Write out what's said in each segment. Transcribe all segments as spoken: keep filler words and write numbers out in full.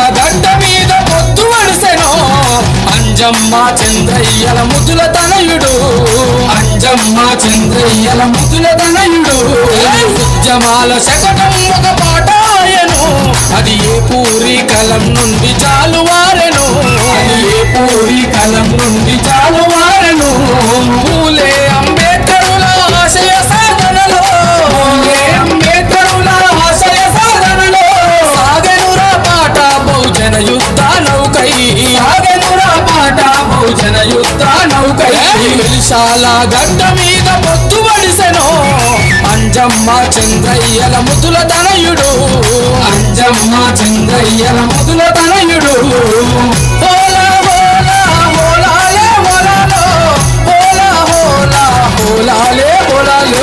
గడ్డ మీద పొత్తు వడిసెను అంజమ్మ చంద్రయ్యల ముద్దుల తనయుడు అంజమ్మ చంద్రయ్యల ముద్దుల తనయుడు ఉద్యమాల శకటం ఒక పాట ఆయను అది ఏ పూరి కలం నుండి చాలు వారెను అది ఏ పూరి కలం నుండి చాలు వారెను పూలే అంబేద్కరుల ఆశయ సాధనలో పూలే అంబేద్కరుల ఆశయ సాధనలో సాగెనురా పాట బహుజన యుద్ధ నౌకై సాగెనురా పాట బహుజన యుద్ధ నౌకై విశాల గడ్డ మీద పొత్తు వడిసెను అంజమ్మ చంద్రయ్యల ముద్దుల తనయుడు అంజమ్మ చంద్రయ్యల ముద్దుల తనయుడు హోలా హోలా హోలాలే హోలాలో హోలా హోలా హోలాలే హోలాలో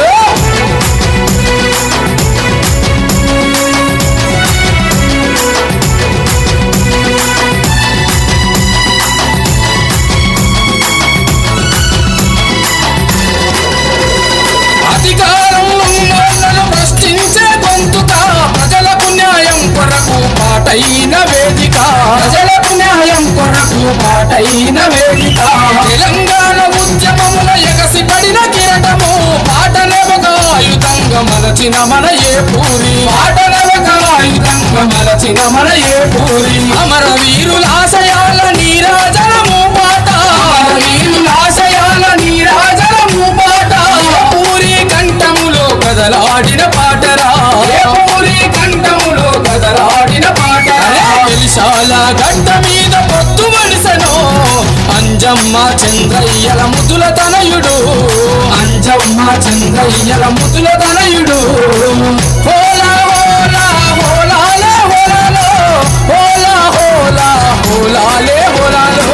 అధికారం ఉన్నోళ్ళను ప్రశ్నించే గొంతుక ప్రజలకు న్యాయం కొరకు పాటైన వేదిక ప్రజలకు న్యాయం కొరకు పాటైన వేదిక తెలంగాణ ఉద్యమముల ఎగసి పడిన కిరటము పాటనవక ఆయుధంగా మలచిన మన ఏ పూరి పాటనవక ఆయుధంగా మలచిన మన ఏ పూరి అమర వీరుల ఆశయాల నీరాజనము పాట అమర వీరుల ఆశయాల నీరాజనము పాట పూరి కంఠములో కదలాడిన పాటరా పూరి కంఠములో కదలాడిన పాటరా విశాల గడ్డ మీద పొత్తు వడిసెను అంజమ్మ చంద్రయ్యల ముద్దుల తనయుడు అంజమ్మ చంద్రయ్యల ముద్దుల తనయుడు హోలా హోలా హోలాలే హోలాలో హోలా హోలా హోలాలే హోలాలో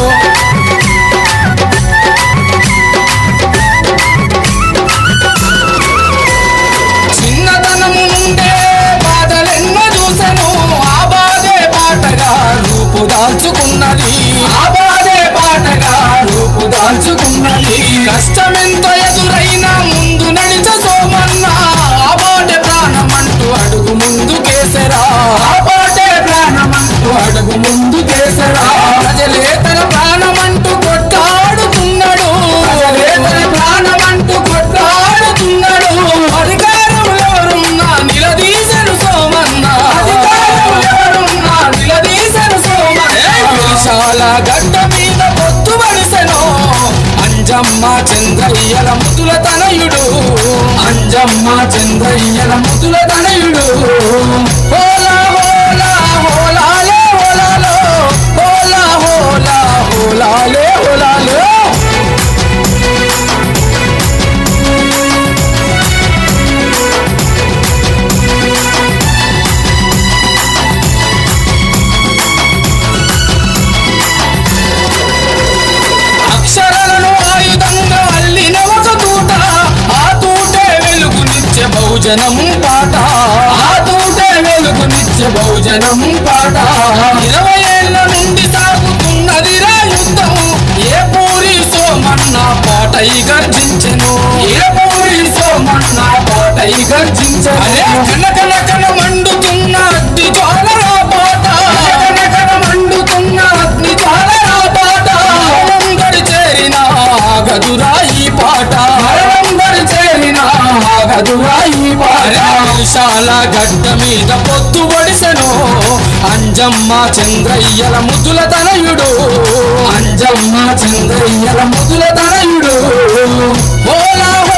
చిన్నతనము నుండే బాధలెన్నో చూసెను ఆ బాధే పాటగా రూపు దాల్చుకున్నది ఆ బాధే పాటగా రూపు దాల్చుకున్నది కష్టమెంత ఎదురైనా ముందు నడిచ సోమన్న ఆ పాటే ప్రాణమంటూ అడుగు ముందు కేసరా ఆ పాటే ప్రాణమంటూ అడుగు ముందు కేసరా ప్రజలే తన ప్రాణమంటూ కొట్టాడుతున్నాడు ప్రజలే తన ప్రాణమంటూ కొట్టాడుతున్నాడు అధికారంలో ఎవరున్నా నిలదీసెను సోమన్న అధికారంలో ఎవరున్నా నిలదీసెను సోమన్న విశాల గడ్డ మీద పొత్తు వడిసెను అంజమ్మ చంద్రయ్యల ముద్దుల తనయుడు అంజమ్మ చంద్రయ్యల ముద్దుల తనయుడు హోలా హోలా హోలాలే హోలాలో హోలా హోలా హోలాలే హోలాలో అక్షరాలను ఆయుధంగా అల్లిన ఒక తూట ఆ తూటే వెలుగునిచ్చే బహుజనం పాట ఆ తూటే వెలుగునిచ్చే బహుజనం పాట ఇరవై ఏళ్ల నుండి సాగుతున్నదిరా యుద్ధం ఏ పూరి సోమన్న పాటై గర్జించెను ఏ పూరి సోమన్న పాటై గర్జించెను అదే కనకన కన మండుతున్న అగ్ని జ్వాలరా పాట కనకన మండుతున్న అగ్ని జ్వాలరా పాట మరణందరి చేరిన ఆగదురా ఈ పాట మరణందరి చేరిన ఆగదురా ఈ పాట విశాల గడ్డ మీద పొత్తు వడిసెను అంజమ్మ చంద్రయ్యల ముద్దుల తనయుడు అంజమ్మ చంద్రయ్యల ముద్దుల తనయుడు హోలా